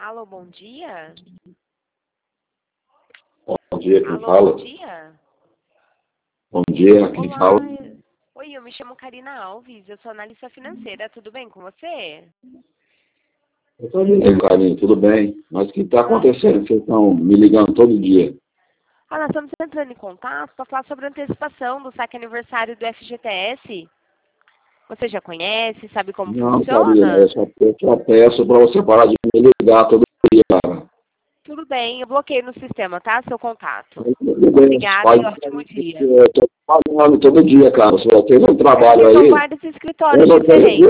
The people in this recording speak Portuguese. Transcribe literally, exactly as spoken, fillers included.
Alô, bom dia? Bom dia, quem Alô, fala? bom dia? Bom dia, quem Olá. fala? Oi, eu me chamo Karina Alves, eu sou analista financeira, tudo bem com você? Eu estou ligando, Carinho, tudo bem? Mas o que está Nossa. acontecendo? Vocês estão me ligando todo dia. Ah, nós estamos entrando em contato para falar sobre a antecipação do saque aniversário do F G T S. Você já conhece, sabe como Não, Karina, funciona? eu só, eu só peço para você parar de me ligar todo dia, cara. Tudo bem, eu bloqueei no sistema, tá? Seu contato. Tudo bem, Obrigada faz, e ótimo dia. eu estou pagando todo dia, cara. Se você não Eu não trabalha sei, são aí, vários escritórios eu não tenho, diferentes.